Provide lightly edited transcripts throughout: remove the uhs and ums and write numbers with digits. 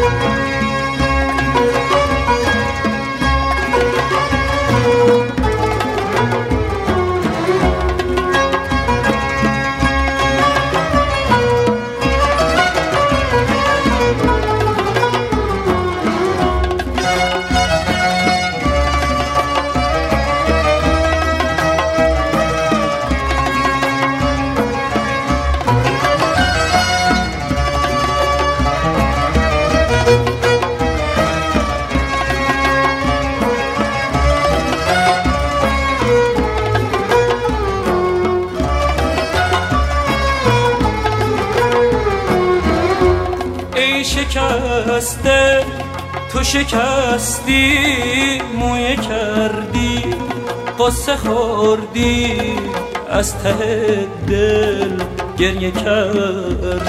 شکسته تو شکستی، مویه کردی، قصه خوردی، از ته دل گریه کردی.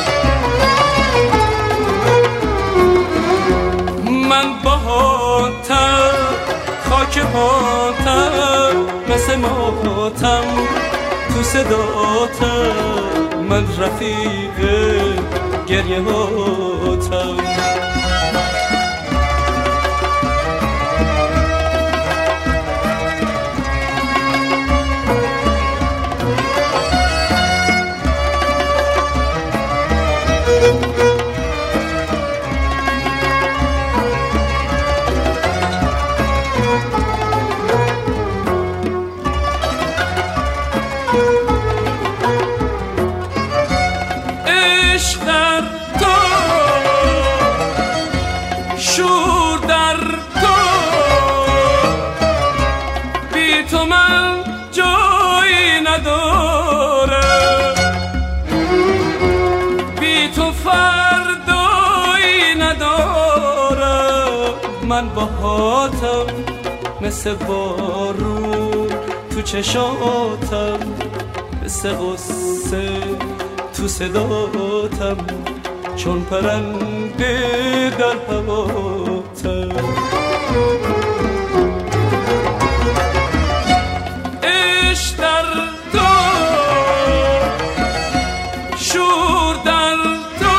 من باهاتم، خاک پاتم، مثل ماتم تو صداتم، من رفیق گریه هاتم. من باهاتم مثل بارون تو چشاتم، مثل غصه تو صداتم، چون پرنده در هواتم. عشق در تو، شور در تو،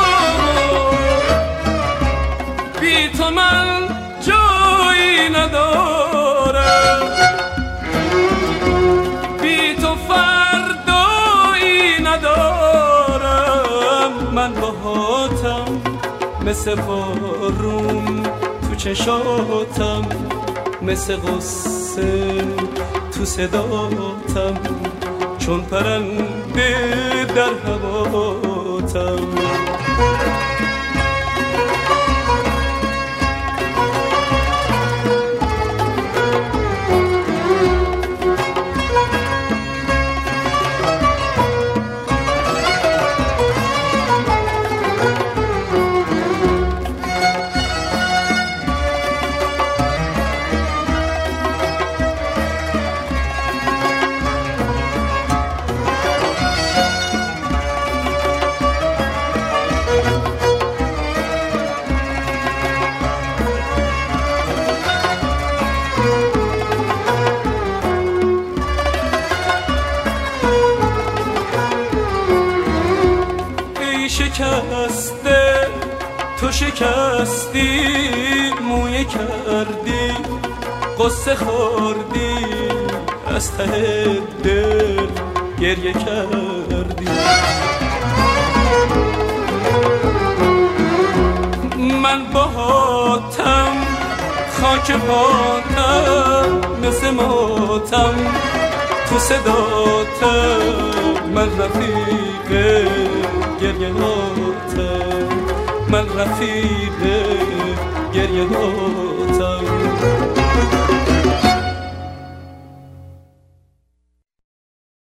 بی تو من جایی ندارم، بی تو فردایی ندارم. من باهاتم مثل بارون تو چشاتم، مثل غصه تو صداتم، چون پرنده در هواتم. شکسته تو شکستی، مویه کردی، قصه خوردی، از ته دل گریه کردی. من باهاتم، خاک پاتم، مثل ماتم تو صداتم، من رفیق گریه هاتم، من رفیق گریه هاتم.